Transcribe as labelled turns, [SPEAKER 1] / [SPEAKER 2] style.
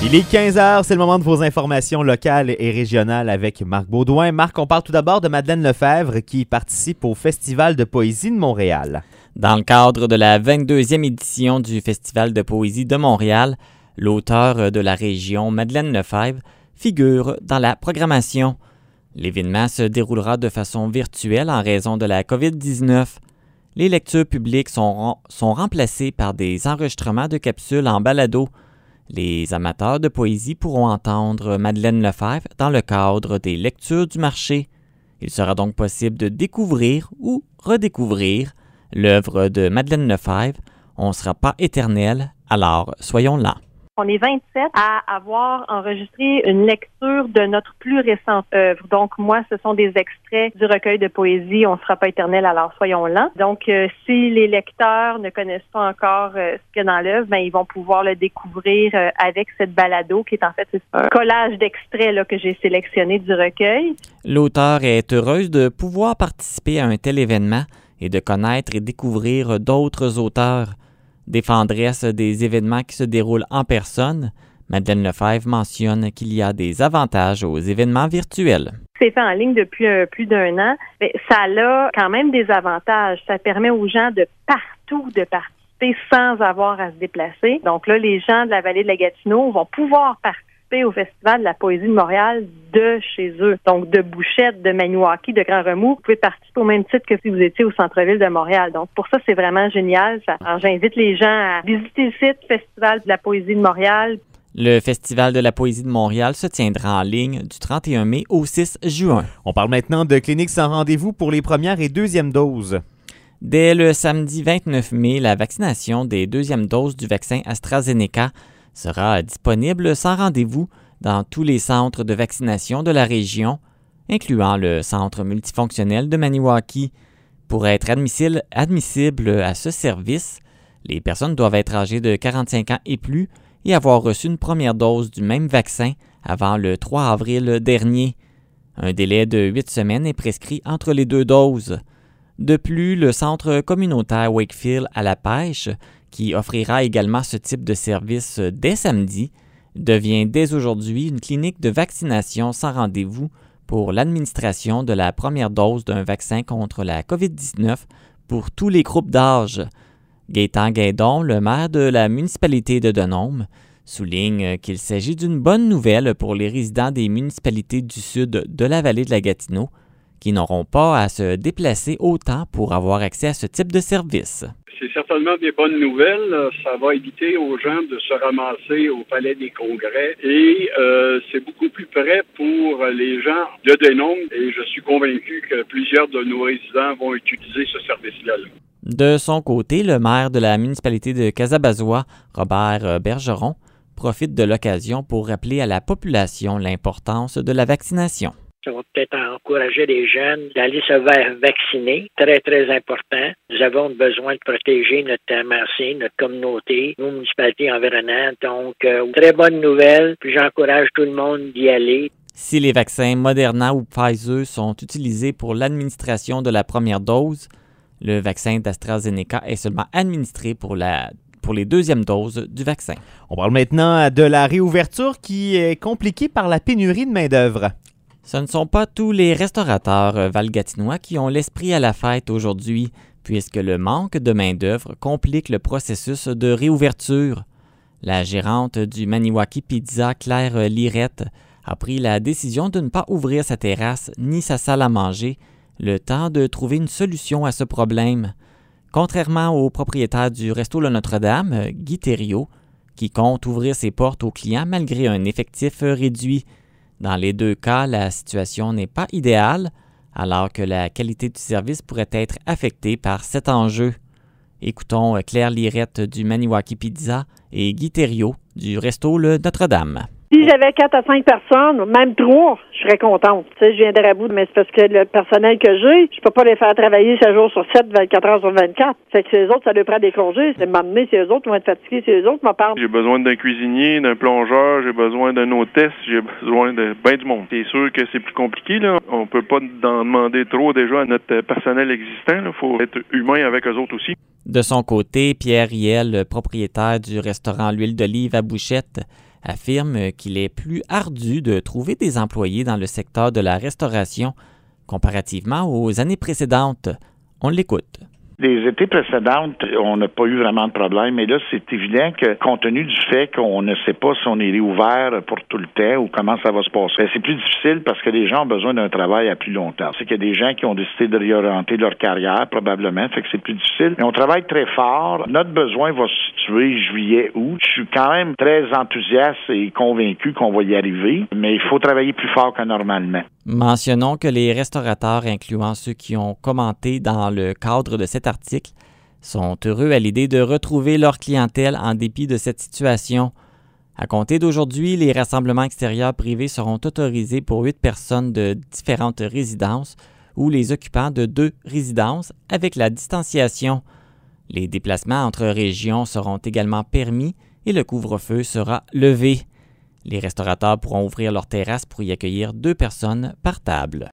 [SPEAKER 1] Il est 15h, c'est le moment de vos informations locales et régionales avec Marc Baudouin. Marc, on parle tout d'abord de Madeleine Lefebvre qui participe au Festival de poésie de Montréal.
[SPEAKER 2] Dans le cadre de la 22e édition du Festival de poésie de Montréal, l'auteure de la région, Madeleine Lefebvre, figure dans la programmation. L'événement se déroulera de façon virtuelle en raison de la COVID-19. Les lectures publiques sont remplacées par des enregistrements de capsules en balado. Les amateurs de poésie pourront entendre Madeleine Lefebvre dans le cadre des lectures du marché. Il sera donc possible de découvrir ou redécouvrir l'œuvre de Madeleine Lefebvre. On ne sera pas éternel, alors soyons là.
[SPEAKER 3] On est 27 à avoir enregistré une lecture de notre plus récente œuvre. Donc, moi, ce sont des extraits du recueil de poésie « On ne sera pas éternel, alors soyons là ». Donc, si les lecteurs ne connaissent pas encore ce qu'il y a dans l'œuvre, ben, ils vont pouvoir le découvrir avec cette balado qui est en fait un collage d'extraits là, que j'ai sélectionné du recueil.
[SPEAKER 2] L'auteur est heureuse de pouvoir participer à un tel événement et de connaître et découvrir d'autres auteurs. Défendresse des événements qui se déroulent en personne, Madeleine Lefebvre mentionne qu'il y a des avantages aux événements virtuels.
[SPEAKER 3] C'est fait en ligne depuis plus d'un an, mais ça a quand même des avantages. Ça permet aux gens de partout de participer sans avoir à se déplacer. Donc là, les gens de la vallée de la Gatineau vont pouvoir participer au Festival de la poésie de Montréal de chez eux. Donc, de Bouchette, de Maniwaki, de Grand Remous, vous pouvez participer au même titre que si vous étiez au centre-ville de Montréal. Donc, pour ça, c'est vraiment génial. Alors, j'invite les gens à visiter le site Festival de la poésie de Montréal.
[SPEAKER 2] Le Festival de la poésie de Montréal se tiendra en ligne du 31 mai au 6 juin.
[SPEAKER 1] On parle maintenant de cliniques sans rendez-vous pour les premières et deuxièmes doses.
[SPEAKER 2] Dès le samedi 29 mai, la vaccination des deuxièmes doses du vaccin AstraZeneca sera disponible sans rendez-vous dans tous les centres de vaccination de la région, incluant le centre multifonctionnel de Maniwaki. Pour être admissible à ce service, les personnes doivent être âgées de 45 ans et plus et avoir reçu une première dose du même vaccin avant le 3 avril dernier. Un délai de 8 semaines est prescrit entre les deux doses. De plus, le centre communautaire Wakefield à la pêche, qui offrira également ce type de service dès samedi, devient dès aujourd'hui une clinique de vaccination sans rendez-vous pour l'administration de la première dose d'un vaccin contre la COVID-19 pour tous les groupes d'âge. Gaétan Guindon, le maire de la municipalité de Denôme, souligne qu'il s'agit d'une bonne nouvelle pour les résidents des municipalités du sud de la vallée de la Gatineau, qui n'auront pas à se déplacer autant pour avoir accès à ce type de service.
[SPEAKER 4] C'est certainement des bonnes nouvelles. Ça va éviter aux gens de se ramasser au Palais des Congrès et c'est beaucoup plus près pour les gens de Denôme et je suis convaincu que plusieurs de nos résidents vont utiliser ce service-là.
[SPEAKER 2] De son côté, le maire de la municipalité de Casabazois, Robert Bergeron, profite de l'occasion pour rappeler à la population l'importance de la vaccination.
[SPEAKER 5] Ça va peut-être encourager les jeunes d'aller se faire vacciner. Très, très important. Nous avons besoin de protéger notre MRC, notre communauté, nos municipalités environnantes. Donc, très bonne nouvelle. Puis j'encourage tout le monde d'y aller.
[SPEAKER 2] Si les vaccins Moderna ou Pfizer sont utilisés pour l'administration de la première dose, le vaccin d'AstraZeneca est seulement administré pour les deuxièmes doses du vaccin.
[SPEAKER 1] On parle maintenant de la réouverture qui est compliquée par la pénurie de main-d'œuvre.
[SPEAKER 2] Ce ne sont pas tous les restaurateurs valgatinois qui ont l'esprit à la fête aujourd'hui, puisque le manque de main-d'œuvre complique le processus de réouverture. La gérante du Maniwaki Pizza, Claire Lirette, a pris la décision de ne pas ouvrir sa terrasse ni sa salle à manger, le temps de trouver une solution à ce problème. Contrairement au propriétaire du Resto Le Notre-Dame, Guy Thériault, qui compte ouvrir ses portes aux clients malgré un effectif réduit. Dans les deux cas, la situation n'est pas idéale, alors que la qualité du service pourrait être affectée par cet enjeu. Écoutons Claire Lirette du Maniwaki Pizza et Guy Thériault du Resto Le Notre-Dame.
[SPEAKER 6] Si j'avais 4 à 5 personnes, même 3, je serais contente. Tu sais, je viendrais à bout, mais c'est parce que le personnel que j'ai, je peux pas les faire travailler 7 jours sur 7, 24 heures sur 24. Fait que les autres, ça leur prend des congés. C'est m'amener, c'est eux autres qui vont être fatigués, c'est eux autres qui m'en parlent.
[SPEAKER 7] J'ai besoin d'un cuisinier, d'un plongeur, j'ai besoin d'un hôtesse, j'ai besoin de ben du monde. C'est sûr que c'est plus compliqué, là. On peut pas en demander trop déjà à notre personnel existant, là. Faut être humain avec eux autres aussi.
[SPEAKER 2] De son côté, Pierre Riel, propriétaire du restaurant L'Huile d'Olive à Bouchette, affirme qu'il est plus ardu de trouver des employés dans le secteur de la restauration comparativement aux années précédentes. On l'écoute.
[SPEAKER 8] Les étés précédentes, on n'a pas eu vraiment de problème, mais là, c'est évident que, compte tenu du fait qu'on ne sait pas si on est réouvert pour tout le temps ou comment ça va se passer, c'est plus difficile parce que les gens ont besoin d'un travail à plus long terme. C'est qu'il y a des gens qui ont décidé de réorienter leur carrière, probablement, fait que c'est plus difficile. Mais on travaille très fort. Notre besoin va se situer juillet-août. Je suis quand même très enthousiaste et convaincu qu'on va y arriver, mais il faut travailler plus fort que normalement.
[SPEAKER 2] Mentionnons que les restaurateurs, incluant ceux qui ont commenté dans le cadre de cet article, sont heureux à l'idée de retrouver leur clientèle en dépit de cette situation. À compter d'aujourd'hui, les rassemblements extérieurs privés seront autorisés pour 8 personnes de différentes résidences ou les occupants de 2 résidences avec la distanciation. Les déplacements entre régions seront également permis et le couvre-feu sera levé. Les restaurateurs pourront ouvrir leur terrasse pour y accueillir 2 personnes par table.